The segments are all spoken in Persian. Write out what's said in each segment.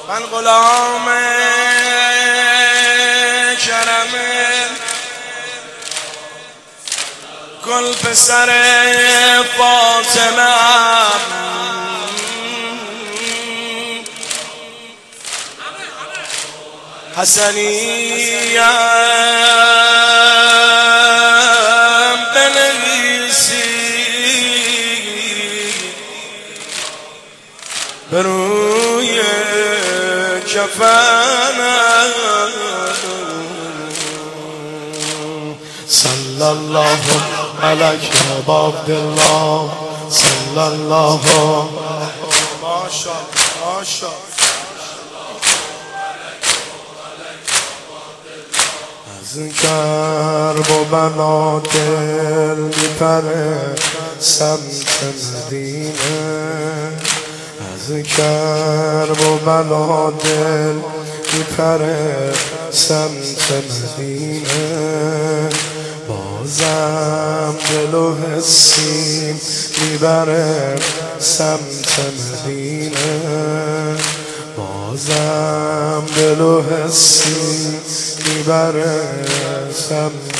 من غلام کرم گل پسر فاطمه حسنیم بنویسی به روی کفنم صلی الله علیک ابا عبدالله صلی الله ماشا از کرب و بلا دل میپره سمت مدینه از کرب و بلا دل میپره سمت مدینه بازم دل و حسیم میبره سمت مدینه بازم دل و حسیم میبره سمت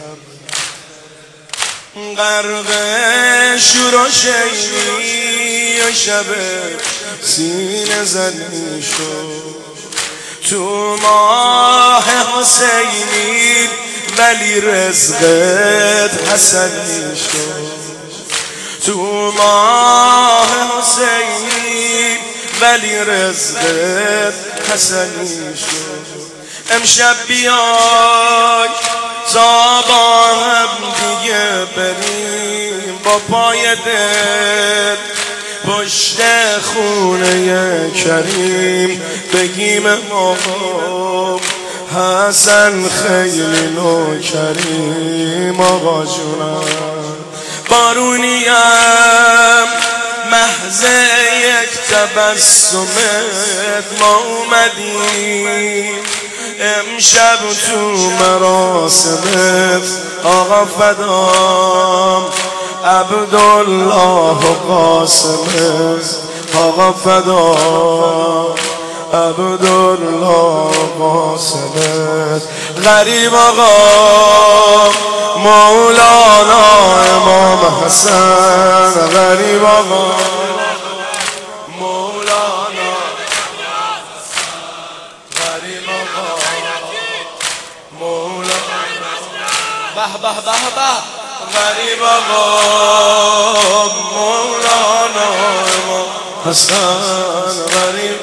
غرق شور و شیمی و شب سینه زنی شد تو ماه حسینی ولی رزقت حسنی شد تو ماه حسینی ولی رزقت حسنی شد امشب بیای تا با هم دیگه بریم با پای دل پشت خونه کریم بگیم آقا حسن خیلی نوکریم آقا جونم بارونیم محض یک تبسمت ما اومدیم امشب تو مراسمت آقا فدام عبدالله قاسمت آقا فدام عبدالله قاسمت غریب آقا مولانا امام حسن غریب آقا مولانا غریب آقا مولانا به به به به غریب آقا مولانا امام حسن غریب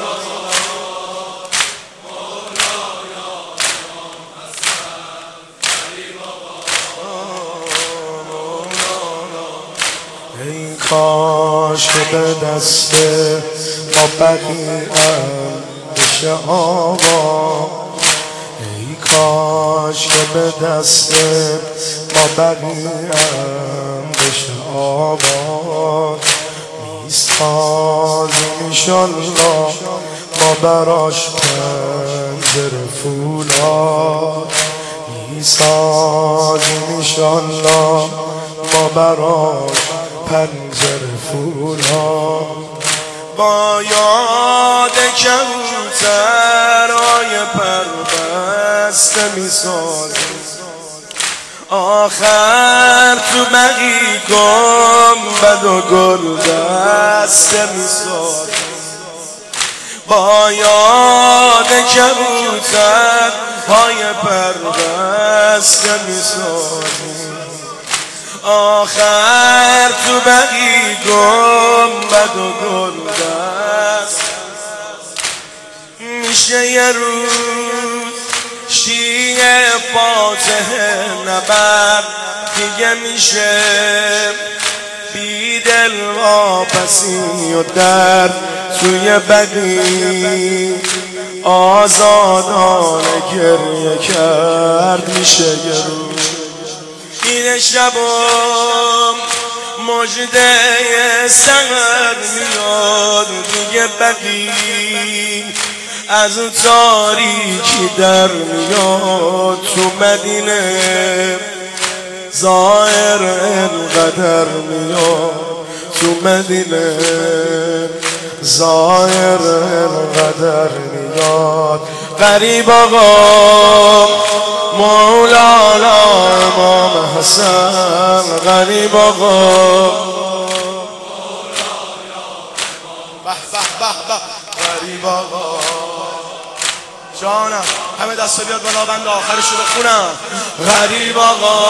ای کاش که به دست ما بقیه‌ام بشه آقا ای کاش که به دست ما بقیه‌ام بشه آقا میسازیم ایشالله ما براش پنجره فولاد میسازیم ایشالله ما براش پنجره فولاد با یاد کبوترهای پربسته میسازیم آخر تو بقی گنبد و گل دسته میسازیم با یاد کبوترهای پربسته میسازیم آخر تو بقی گنبد و گل دست میشه یه روز شیعه فاتحه نبرد دیگه میشه بیدل واپسی و درد توی بقی آزادانه گریه کرد میشه یه روز این شبم مجده سحر میاد دیگه بقی از تاریکی در میاد تو مدینه ظاهر انقدر میاد تو مدینه ظاهر انقدر در میاد. غریب آقا مولانا امام حسن، غریب آقا غریب آقا جانم. همه دسته بیاد بالا بند آخرش رو بخونم. غریب آقا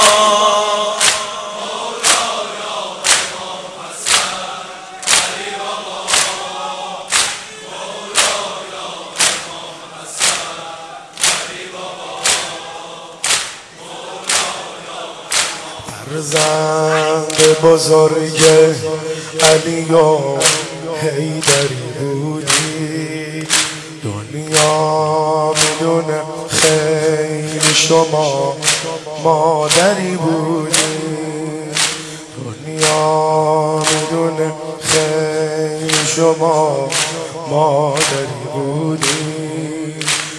فرزند بزرگ علی و حیدری بودی، دنیا میدونه خیر شما مادری بودی، دنیا میدونه خیر شما مادری بودی.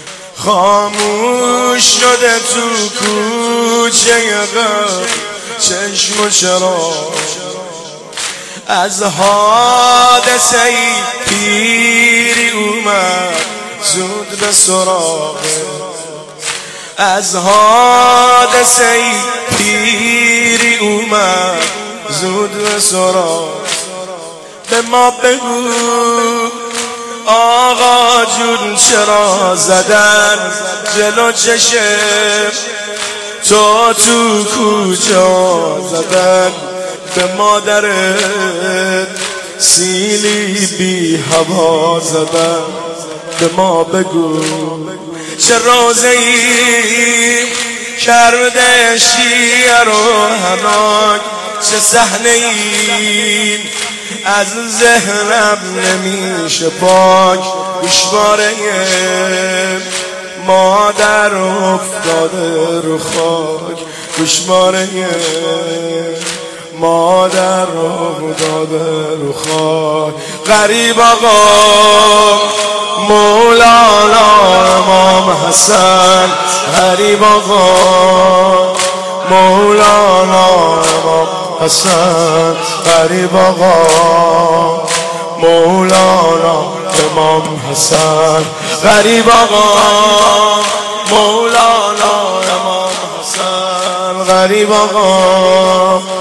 خاموش شده تو کوچه غم چشم و چراغ، از حادثه پیری اومد زود به سراغ، از حادثه پیری اومد زود به سراغ. به ما بگو آقا جون چرا زدن جلو چشم تو کجا زدن به مادرت سیلی بی هوا زدن. به ما بگو چه روزه‌ای کرده شیر و هناک، چه صحنه‌ای از ذهنم نمیشه پاک. گوشواره مادر افتاده رو خاک، گوشواره مادر افتاده رو خاک. غریب آقا مولانا امام حسن، غریب آقا مولانا امام حسن، غریب آقا مولانا امام حسن، غریب آقا مولانا امام حسن، غریب آقا